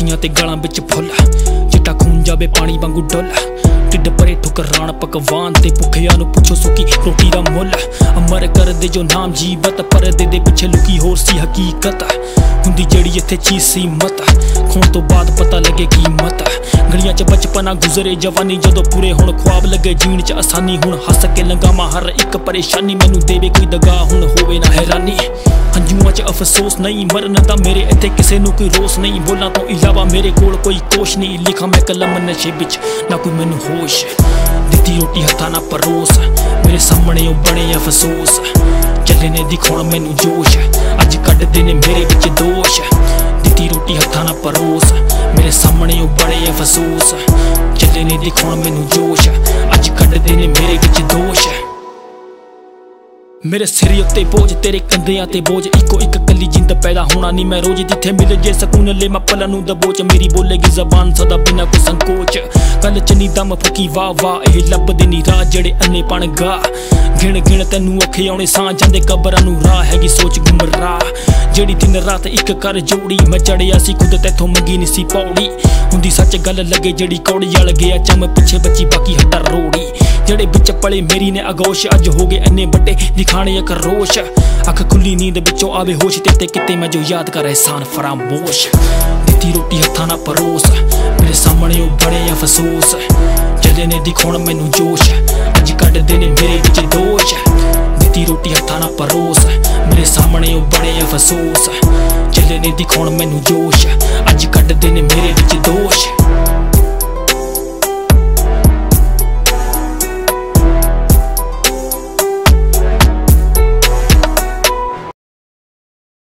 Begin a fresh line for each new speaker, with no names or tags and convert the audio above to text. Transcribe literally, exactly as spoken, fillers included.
ਅੱਖੀਆਂ ਤੇ ਗਲਾਂ ਵਿੱਚ ਫੁੱਲ ਚਿੱਟਾ ਖੂਨ ਜਾਵੇ ਪਾਣੀ ਵਾਂਗੂ ਡੁੱਲ ਢਿੱਡ ਭਰੇ ਠੁਕਰਾਣ ਪਕਵਾਨ ਤੇ ਭੁੱਖਿਆਂ ਨੂੰ ਪੁੱਛੋ ਸੁੱਕੀ ਰੋਟੀ ਦਾ ਮੁੱਲ ਅਮਰ ਕਰਦੇ ਜੋ ਨਾਮ ਜੀਵਤ ਪਰਦੇ ਦੇ ਪਿੱਛੇ ਲੁਕੀ ਹੋਰ ਸੀ ਹਕੀਕਤ ਹੁੰਦੀ ਜਿਹੜੀ ਇੱਥੇ ਚੀਜ਼ ਸੀ ਮਤ ਖੋਣ ਤੋਂ ਬਾਅਦ ਪਤਾ ਲੱਗੇ ਕੀਮਤ ਗਲੀਆਂ 'ਚ ਬਚਪਨਾ ਗੁਜ਼ਰੇ ਜਵਾਨੀ ਜਦੋਂ ਪੂਰੇ ਹੁਣ ख्वाब ਲੱਗੇ ਜੀਣ 'ਚ ਆਸਾਨੀ ਹੁਣ ਹੱਸ ਕੇ ਲੰਘਾਵਾਂ ਹਰ ਇੱਕ ਪਰੇਸ਼ਾਨੀ ਮੈਨੂੰ ਦੇਵੇ ਕੋਈ ਦਗਾ ਹੁਣ ਹੋਵੇ ਨਾ ਹੈਰਾਨੀ ਹੰਝੂਆਂ 'ਚ ਅਫਸੋਸ ਨਹੀਂ ਮਰਨ ਦਾ ਮੇਰੇ ਇੱਥੇ ਕਿਸੇ ਨੂੰ ਕੋਈ ਰੋਸ ਨਹੀਂ ਬੋਲਾਂ ਤੋਂ ਇਲਾਵਾ ਮੇਰੇ ਕੋਲ ਕੋਈ ਕੋਸ਼ ਨਹੀਂ ਲਿਖਾਂ ਮੈਂ ਕਲਮ ਨਸ਼ੇ ਵਿੱਚ ਨਾ ਕੋਈ ਮੈਨੂੰ ਹੋਸ਼ ਦਿੱਤੀ ਰੋਟੀ ਹੱਥਾਂ ਨਾਲ ਪਰੋਸ ਮੇਰੇ ਸਾਹਮਣੇ ਉਹ ਬਣੇ ਅਫਸੋਸ ਚੱਲੇ ਨੇ ਦਿਖਾਉਣ ਮੈਨੂੰ ਜੋਸ਼ ਅੱਜ ਕੱਢਦੇ ਨੇ ਮੇਰੇ ਵਿੱਚ ਦੋਸ਼ ਦਿੱਤੀ ਰੋਟੀ ਹੱਥਾਂ ਨਾਲ ਪਰੋਸ ਮੇਰੇ ਸਾਹਮਣੇ ਉਹ ਬਣੇ ਅਫਸੋਸ ਚੱਲੇ ਨੇ ਦਿਖਾਉਣ ਮੈਨੂੰ ਜੋਸ਼ ਅੱਜ ਕੱਢਦੇ ਨੇ ਮੇਰੇ ਵਿੱਚ ਦੋਸ਼ ਮੇਰੇ ਸਿਰ ਉੱਤੇ ਬੋਝ ਤੇਰੇ ਕੰਧਿਆਂ ਤੇ ਬੋਝ ਇੱਕੋ ਇੱਕ ਕੱਲੀ ਜਿੰਦ ਪੈਦਾ ਹੋਣਾ ਨਹੀਂ ਮੈਂ ਰੋਜ਼ ਜਿੱਥੇ ਮਿਲ ਜੇ ਸਕੂਨ ਲੈ ਮੈਂ ਪਲਾਂ ਨੂੰ ਦਬੋਚ ਮੇਰੀ ਬੋਲੇਗੀ ਜ਼ਬਾਨ ਸਦਾ ਬਿਨਾ ਕੋਈ ਸੰਕੋਚ ਕੱਲ ਚ ਨੀ ਦਮ ਫੱਕੀ ਵਾਹ ਵਾਹ ਇਹ ਲੱਭਦੇ ਨੀ ਰਾਹ ਜਿਹੜੇ ਅੰਨੇ ਪਣ ਗਾ ਗਿਣ ਗਿਣ ਤੈਨੂੰ ਔਖੇ ਆਉਣੇ ਸਾਂ ਜਾਂਦੇ ਕਬਰਾਂ ਨੂੰ ਰਾਹ ਹੈਗੀ ਸੋਚ ਗੁੰਮਰਾਹ ਜਿਹੜੀ ਦਿਨ ਰਾਤ ਇੱਕ ਕਰ ਜੋੜੀ ਮੈਂ ਚੜਿਆ ਸੀ ਖੁਦ ਤੈਥੋਂ ਮੰਗੀ ਨਹੀਂ ਸੀ ਪੌੜੀ ਹੁੰਦੀ ਸੱਚ ਗੱਲ ਲੱਗੇ ਜਿਹੜੀ ਕੌੜੀ ਵਾਲ ਗਿਆ ਚਮ ਪਿੱਛੇ ਬੱਚੀ ਬਾਕੀ ਹੱਟਾ ਰੋੜੀ ਜਿਹੜੇ ਵਿੱਚ ਪਲੇ ਮੇਰੀ ਨੇ ਅਗੋਸ਼ ਅੱਜ ਹੋ ਗਏ ਇੰਨੇ ਵੱਡੇ ਦਿਖਾਣੇ ਇੱਕ ਰੋਸ਼ ਅੱਖ ਖੁੱਲੀ ਨੀਂਦ ਵਿੱਚੋਂ ਆਵੇ ਹੋਸ਼ ਤੇ ਤੇ ਕਿਤੇ ਮੈਂ ਜੋ ਯਾਦ ਕਰ ਅਹਿਸਾਨ ਫਰਾਮੋਸ਼ ਦਿੱਤੀ ਰੋਟੀ ਹੱਥਾਂ ਨਾਲ ਪਰੋਸ ਮੇਰੇ ਸਾਹਮਣੇ ਉਹ ਬੜੇ ਅਫਸੋਸ ਚੱਲੇ ਨੇ ਦਿਖਾਉਣ ਮੈਨੂੰ ਜੋਸ਼ ਅੱਜ ਕੱਢਦੇ ਨੇ ਮੇਰੇ ਵਿੱਚ ਦੋਸ਼ ਦਿੱਤੀ ਰੋਟੀ ਹੱਥਾਂ ਨਾਲ ਪਰੋਸ ਮੇਰੇ ਸਾਹਮਣੇ ਉਹ ਬੜੇ ਅਫਸੋਸ ਚੱਲੇ ਨੇ ਦਿਖਾਉਣ ਮੈਨੂੰ ਜੋਸ਼ ਅੱਜ ਕੱਢਦੇ ਨੇ ਮੇਰੇ ਵਿੱਚ ਦੋਸ਼